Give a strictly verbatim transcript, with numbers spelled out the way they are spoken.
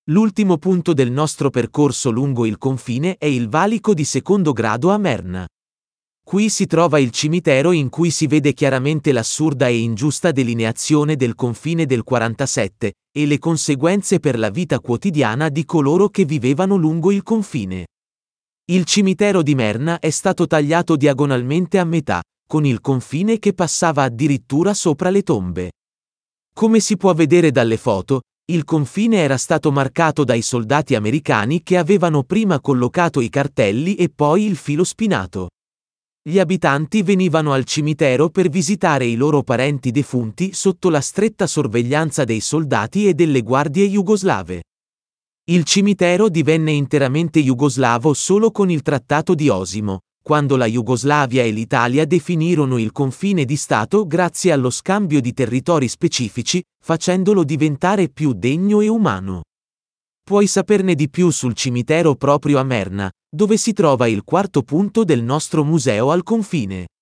L'ultimo punto del nostro percorso lungo il confine è il valico di secondo grado a Merna. Qui si trova il cimitero in cui si vede chiaramente l'assurda e ingiusta delineazione del confine del quarantasette, e le conseguenze per la vita quotidiana di coloro che vivevano lungo il confine. Il cimitero di Merna è stato tagliato diagonalmente a metà, con il confine che passava addirittura sopra le tombe. Come si può vedere dalle foto, il confine era stato marcato dai soldati americani che avevano prima collocato i cartelli e poi il filo spinato. Gli abitanti venivano al cimitero per visitare i loro parenti defunti sotto la stretta sorveglianza dei soldati e delle guardie jugoslave. Il cimitero divenne interamente jugoslavo solo con il Trattato di Osimo, quando la Jugoslavia e l'Italia definirono il confine di Stato grazie allo scambio di territori specifici, facendolo diventare più degno e umano. Puoi saperne di più sul cimitero proprio a Merna, dove si trova il quarto punto del nostro museo al confine.